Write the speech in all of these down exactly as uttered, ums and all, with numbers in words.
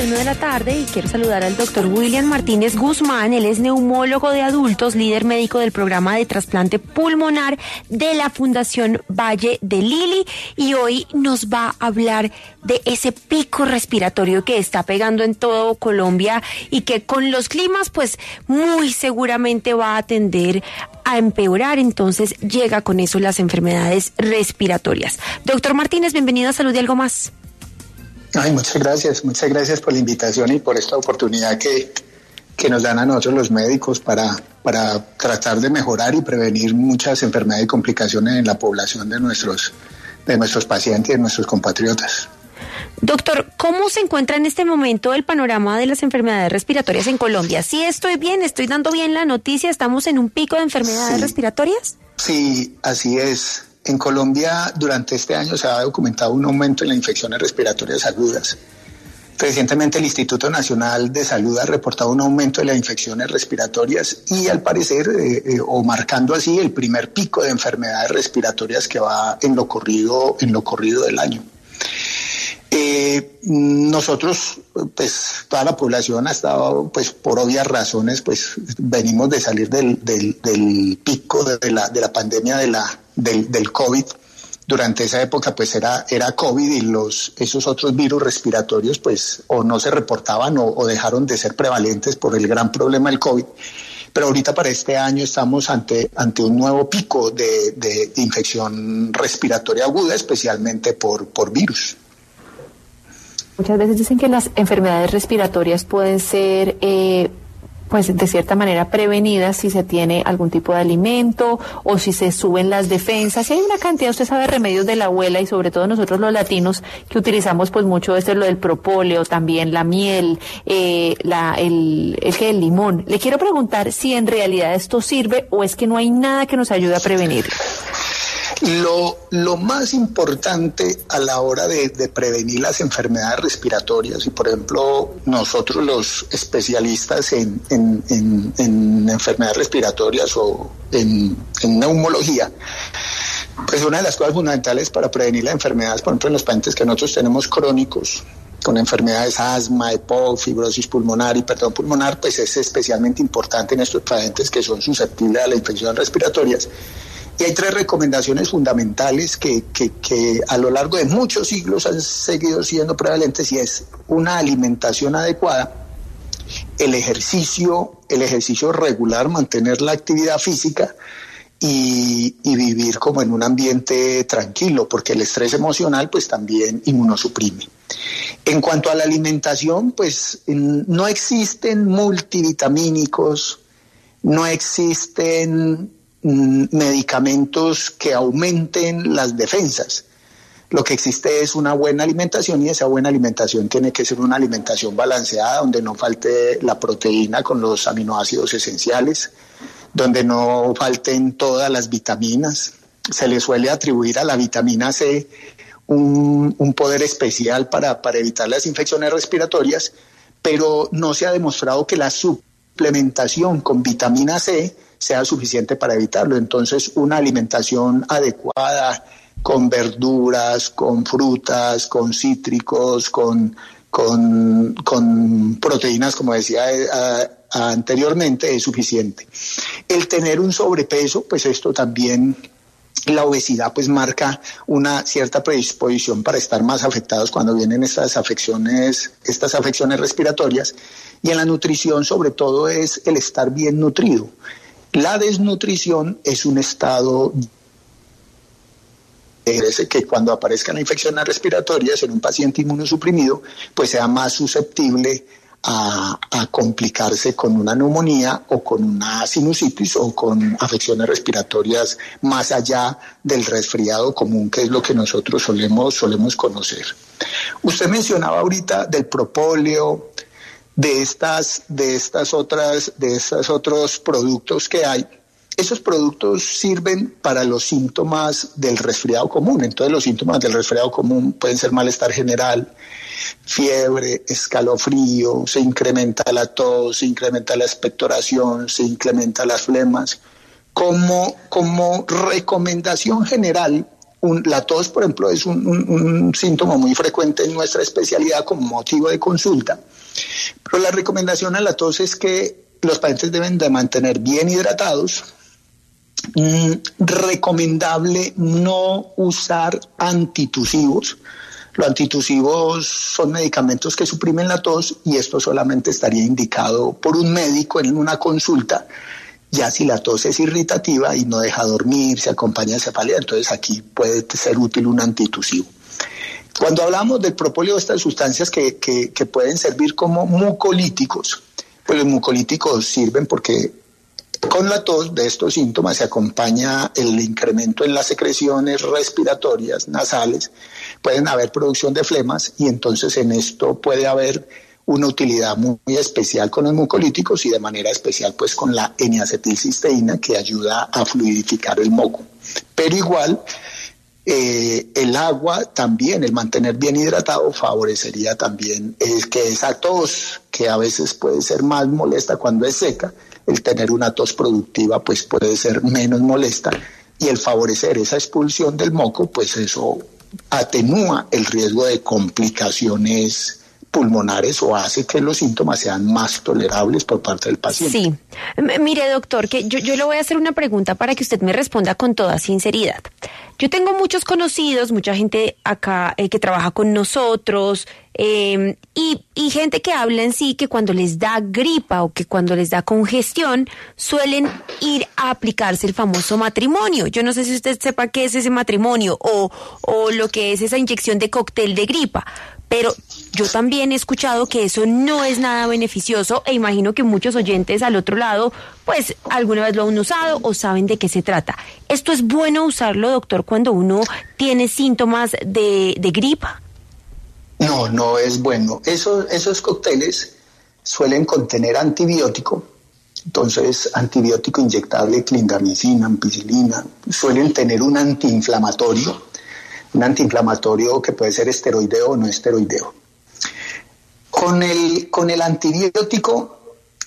una de la tarde y quiero saludar al doctor William Martínez Guzmán. Él es neumólogo de adultos, líder médico del programa de trasplante pulmonar de la Fundación Valle de Lili, y hoy nos va a hablar de ese pico respiratorio que está pegando en todo Colombia y que con los climas pues muy seguramente va a tender a empeorar. Entonces llega con eso las enfermedades respiratorias. Doctor Martínez, bienvenido a Salud y Algo Más. Ay, muchas gracias, muchas gracias por la invitación y por esta oportunidad que, que nos dan a nosotros los médicos para, para tratar de mejorar y prevenir muchas enfermedades y complicaciones en la población de nuestros, de nuestros pacientes y de nuestros compatriotas. Doctor, ¿cómo se encuentra en este momento el panorama de las enfermedades respiratorias en Colombia? ¿Sí estoy bien? ¿Estoy dando bien la noticia? ¿Estamos en un pico de enfermedades sí, respiratorias? Sí, así es. En Colombia, durante este año se ha documentado un aumento en las infecciones respiratorias agudas. Recientemente el Instituto Nacional de Salud ha reportado un aumento de las infecciones respiratorias y al parecer, eh, eh, o marcando así, el primer pico de enfermedades respiratorias que va en lo corrido, en lo corrido del año. Eh, nosotros, pues toda la población ha estado, pues por obvias razones, pues venimos de salir del, del, del pico de la, de la pandemia de la, del, del COVID. Durante esa época pues era, era COVID y los, esos otros virus respiratorios pues o no se reportaban o, o dejaron de ser prevalentes por el gran problema del COVID. Pero ahorita para este año estamos ante, ante un nuevo pico de, de, de infección respiratoria aguda, especialmente por, por virus. Muchas veces dicen que las enfermedades respiratorias pueden ser, eh, pues de cierta manera prevenidas si se tiene algún tipo de alimento o si se suben las defensas. Y hay una cantidad, usted sabe, remedios de la abuela y sobre todo nosotros los latinos que utilizamos pues mucho esto, lo del propóleo, también la miel, eh, la, el, el gel de limón. Le quiero preguntar si en realidad esto sirve o es que no hay nada que nos ayude a prevenirlo. Lo, lo más importante a la hora de, de prevenir las enfermedades respiratorias, y por ejemplo nosotros los especialistas en, en, en, en enfermedades respiratorias o en, en neumología, pues una de las cosas fundamentales para prevenir las enfermedades, por ejemplo en los pacientes que nosotros tenemos crónicos, con enfermedades asma, EPOC, fibrosis pulmonar, hipertensión pulmonar, pues es especialmente importante en estos pacientes que son susceptibles a las infecciones respiratorias. Y hay tres recomendaciones fundamentales que, que, que a lo largo de muchos siglos han seguido siendo prevalentes, y es una alimentación adecuada, el ejercicio, el ejercicio regular, mantener la actividad física y, y vivir como en un ambiente tranquilo, porque el estrés emocional pues también inmunosuprime. En cuanto a la alimentación, pues no existen multivitamínicos, no existen medicamentos que aumenten las defensas. Lo que existe es una buena alimentación, y esa buena alimentación tiene que ser una alimentación balanceada, donde no falte la proteína con los aminoácidos esenciales, donde no falten todas las vitaminas. Se le suele atribuir a la vitamina C un, un poder especial para, para evitar las infecciones respiratorias, pero no se ha demostrado que la suplementación con vitamina C sea suficiente para evitarlo. Entonces, una alimentación adecuada, con verduras, con frutas, con cítricos, con, con, con proteínas, como decía eh, a, anteriormente, es suficiente. El tener un sobrepeso, pues esto también, la obesidad pues marca una cierta predisposición para estar más afectados cuando vienen estas afecciones, estas afecciones respiratorias. Y en la nutrición, sobre todo, es el estar bien nutrido. La desnutrición es un estado que cuando aparezcan infecciones respiratorias en un paciente inmunosuprimido, pues sea más susceptible a, a complicarse con una neumonía o con una sinusitis o con afecciones respiratorias más allá del resfriado común, que es lo que nosotros solemos, solemos conocer. Usted mencionaba ahorita del propóleo, de estas, de estas otras, de estos otros productos que hay. Esos productos sirven para los síntomas del resfriado común. Entonces, los síntomas del resfriado común pueden ser malestar general, fiebre, escalofrío, se incrementa la tos, se incrementa la expectoración, se incrementa las flemas. Como, como recomendación general, un, la tos, por ejemplo, es un, un, un síntoma muy frecuente en nuestra especialidad como motivo de consulta. Pero la recomendación a la tos es que los pacientes deben de mantener bien hidratados. Mm, recomendable no usar antitusivos. Los antitusivos son medicamentos que suprimen la tos y esto solamente estaría indicado por un médico en una consulta. Ya si la tos es irritativa y no deja dormir, se acompaña de cefalea, entonces aquí puede ser útil un antitusivo. Cuando hablamos del propóleo, de estas sustancias que, que, que pueden servir como mucolíticos, pues los mucolíticos sirven porque con la tos de estos síntomas se acompaña el incremento en las secreciones respiratorias nasales, pueden haber producción de flemas y entonces en esto puede haber una utilidad muy, muy especial con los mucolíticos y de manera especial pues con la N-acetilcisteína que ayuda a fluidificar el moco. Pero igual eh, el agua también, el mantener bien hidratado favorecería también eh, que esa tos que a veces puede ser más molesta cuando es seca, el tener una tos productiva pues puede ser menos molesta y el favorecer esa expulsión del moco pues eso atenúa el riesgo de complicaciones pulmonares o hace que los síntomas sean más tolerables por parte del paciente. Sí. M- mire, doctor, que yo, yo le voy a hacer una pregunta para que usted me responda con toda sinceridad. Yo tengo muchos conocidos, mucha gente acá eh, que trabaja con nosotros eh, y, y gente que habla en sí que cuando les da gripa o que cuando les da congestión suelen ir a aplicarse el famoso matrimonio. Yo no sé si usted sepa qué es ese matrimonio o, o lo que es esa inyección de cóctel de gripa. Pero yo también he escuchado que eso no es nada beneficioso e imagino que muchos oyentes al otro lado, pues alguna vez lo han usado o saben de qué se trata. ¿Esto es bueno usarlo, doctor, cuando uno tiene síntomas de, de gripa? No, no es bueno. Eso, esos cócteles suelen contener antibiótico, entonces antibiótico inyectable, clindamicina, ampicilina, suelen tener un antiinflamatorio, un antiinflamatorio que puede ser esteroideo o no esteroideo. Con el, con el antibiótico,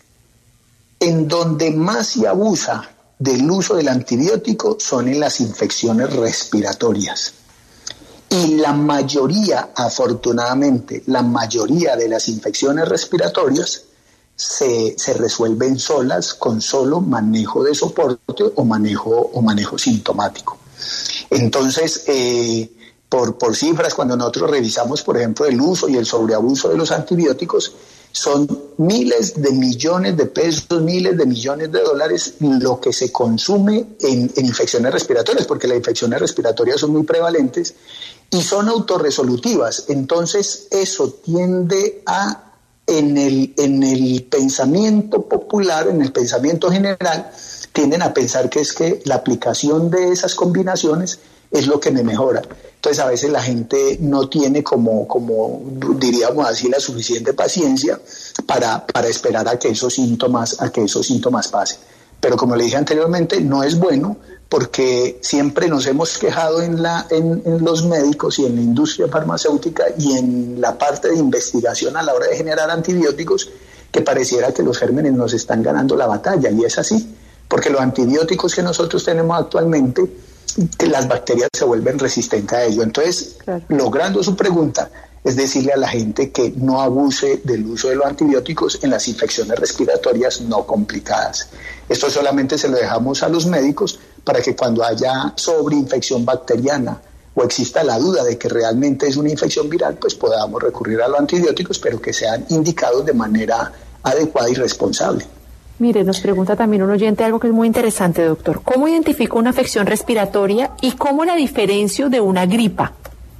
en donde más se abusa del uso del antibiótico son en las infecciones respiratorias. Y la mayoría, afortunadamente, la mayoría de las infecciones respiratorias se, se resuelven solas con solo manejo de soporte o manejo, o manejo sintomático. Entonces, eh, por, por cifras, cuando nosotros revisamos, por ejemplo, el uso y el sobreabuso de los antibióticos, son miles de millones de pesos, miles de millones de dólares lo que se consume en, en infecciones respiratorias, porque las infecciones respiratorias son muy prevalentes y son autorresolutivas. Entonces, eso tiende a, en el, en el pensamiento popular, en el pensamiento general, tienden a pensar que es que la aplicación de esas combinaciones es lo que me mejora. Entonces a veces la gente no tiene como, como diríamos así, la suficiente paciencia para, para esperar a que esos síntomas, a que esos síntomas pasen. Pero como le dije anteriormente, no es bueno porque siempre nos hemos quejado en, la, en, en los médicos y en la industria farmacéutica y en la parte de investigación a la hora de generar antibióticos que pareciera que los gérmenes nos están ganando la batalla, y es así, porque los antibióticos que nosotros tenemos actualmente, que las bacterias se vuelven resistentes a ello. Entonces, claro, logrando su pregunta, es decirle a la gente que no abuse del uso de los antibióticos en las infecciones respiratorias no complicadas. Esto solamente se lo dejamos a los médicos para que cuando haya sobreinfección bacteriana o exista la duda de que realmente es una infección viral, pues podamos recurrir a los antibióticos, pero que sean indicados de manera adecuada y responsable. Mire, nos pregunta también un oyente algo que es muy interesante, doctor. ¿Cómo identifico una afección respiratoria y cómo la diferencio de una gripa?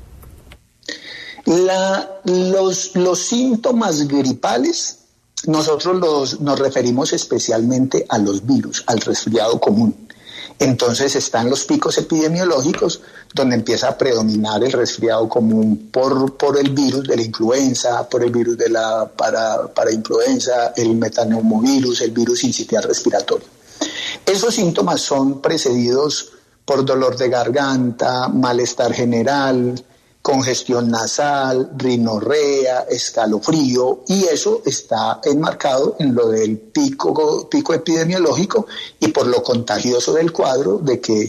La, los, los síntomas gripales, nosotros los, nos referimos especialmente a los virus, al resfriado común. Entonces están los picos epidemiológicos donde empieza a predominar el resfriado común por, por el virus de la influenza, por el virus de la para, parainfluenza, el metaneumovirus, el virus sincitial respiratorio. Esos síntomas son precedidos por dolor de garganta, malestar general, congestión nasal, rinorrea, escalofrío, y eso está enmarcado en lo del pico, pico epidemiológico y por lo contagioso del cuadro de que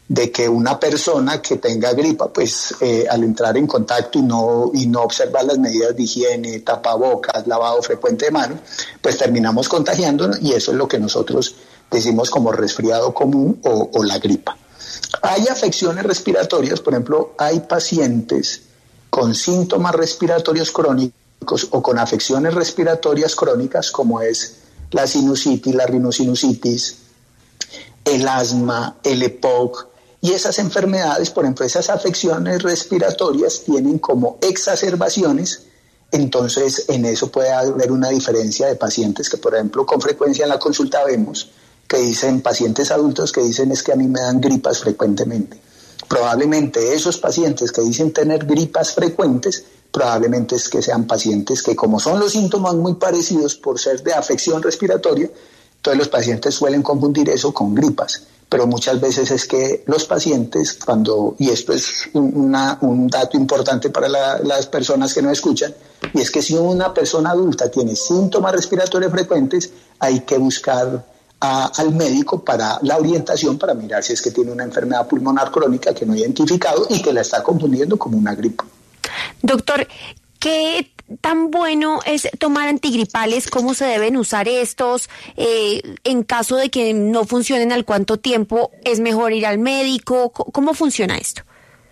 de que una persona que tenga gripa, pues eh, al entrar en contacto y no, y no observar las medidas de higiene, tapabocas, lavado frecuente de manos, pues terminamos contagiándonos, y eso es lo que nosotros decimos como resfriado común o, o la gripa. Hay afecciones respiratorias, por ejemplo, hay pacientes con síntomas respiratorios crónicos o con afecciones respiratorias crónicas, como es la sinusitis, la rinosinusitis, el asma, el E P O C, y esas enfermedades, por ejemplo, esas afecciones respiratorias tienen como exacerbaciones. Entonces, en eso puede haber una diferencia de pacientes que, por ejemplo, con frecuencia en la consulta vemos que dicen, pacientes adultos que dicen es que a mí me dan gripas frecuentemente. Probablemente esos pacientes que dicen tener gripas frecuentes, probablemente es que sean pacientes que, como son los síntomas muy parecidos por ser de afección respiratoria, entonces los pacientes suelen confundir eso con gripas. Pero muchas veces es que los pacientes, cuando, y esto es una, un dato importante para la, las personas que nos escuchan, y es que si una persona adulta tiene síntomas respiratorios frecuentes, hay que buscar a, al médico para la orientación, para mirar si es que tiene una enfermedad pulmonar crónica que no ha identificado y que la está confundiendo como una gripa. Doctor, ¿qué tan bueno es tomar antigripales? ¿Cómo se deben usar estos? Eh, en caso de que no funcionen, ¿al cuánto tiempo es mejor ir al médico? ¿Cómo funciona esto?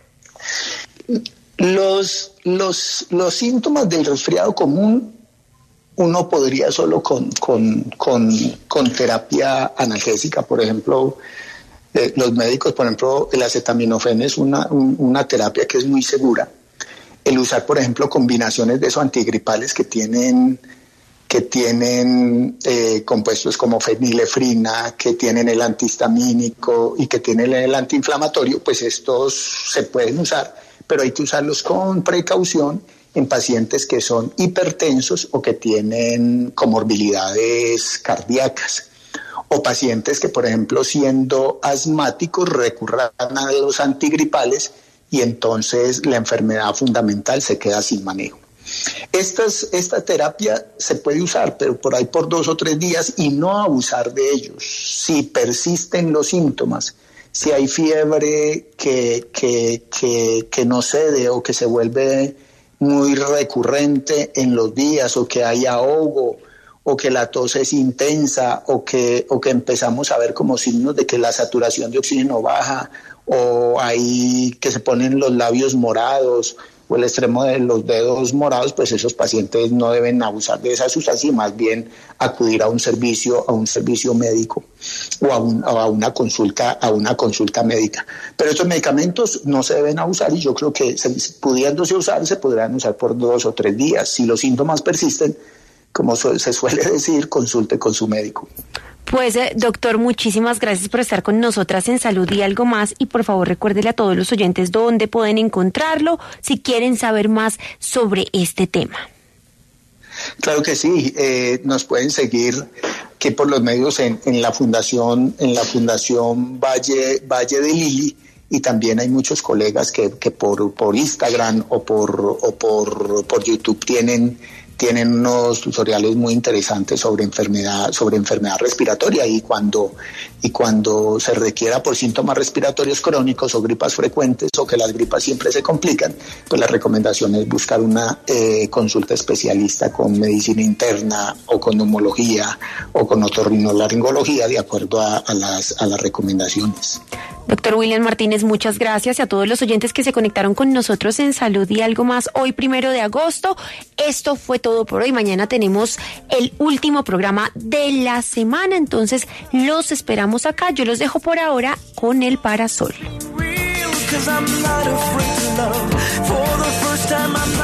Los, los, los síntomas del resfriado común uno podría solo con, con, con, con terapia analgésica, por ejemplo. Eh, los médicos, por ejemplo, el acetaminofén es una, un, una terapia que es muy segura. El usar, por ejemplo, combinaciones de esos antigripales que tienen, que tienen eh, compuestos como fenilefrina, que tienen el antihistamínico y que tienen el antiinflamatorio, pues estos se pueden usar, pero hay que usarlos con precaución en pacientes que son hipertensos o que tienen comorbilidades cardíacas, o pacientes que, por ejemplo, siendo asmáticos, recurran a los antigripales y entonces la enfermedad fundamental se queda sin manejo. Estas, esta terapia se puede usar, pero por ahí por dos o tres días, y no abusar de ellos. Si persisten los síntomas, si hay fiebre que, que, que, que no cede o que se vuelve muy recurrente en los días, o que hay ahogo, o que la tos es intensa, o que, o que empezamos a ver como signos de que la saturación de oxígeno baja, o hay que se ponen los labios morados o el extremo de los dedos morados, pues esos pacientes no deben abusar de esa sustancia y más bien acudir a un servicio, a un servicio médico o a, un, o a una consulta, a una consulta médica. Pero estos medicamentos no se deben abusar, y yo creo que se, pudiéndose usar, se podrán usar por dos o tres días. Si los síntomas persisten, como su, se suele decir, consulte con su médico. Pues, eh, doctor, muchísimas gracias por estar con nosotras en Salud y Algo Más, y por favor recuérdele a todos los oyentes dónde pueden encontrarlo si quieren saber más sobre este tema. Claro que sí, eh, nos pueden seguir que por los medios en, en la fundación, en la fundación Valle, Valle de Lili, y también hay muchos colegas que, que por, por Instagram o por, o por, por YouTube tienen tienen unos tutoriales muy interesantes sobre enfermedad, sobre enfermedad respiratoria, y cuando, y cuando se requiera por síntomas respiratorios crónicos o gripas frecuentes, o que las gripas siempre se complican, pues la recomendación es buscar una eh, consulta especialista con medicina interna o con neumología o con otorrinolaringología, de acuerdo a, a, las, a las recomendaciones. Doctor William Martínez, muchas gracias, y a todos los oyentes que se conectaron con nosotros en Salud y Algo Más hoy, primero de agosto. Esto fue todo por hoy. Mañana tenemos el último programa de la semana, entonces los esperamos acá. Yo los dejo por ahora con el Parasol.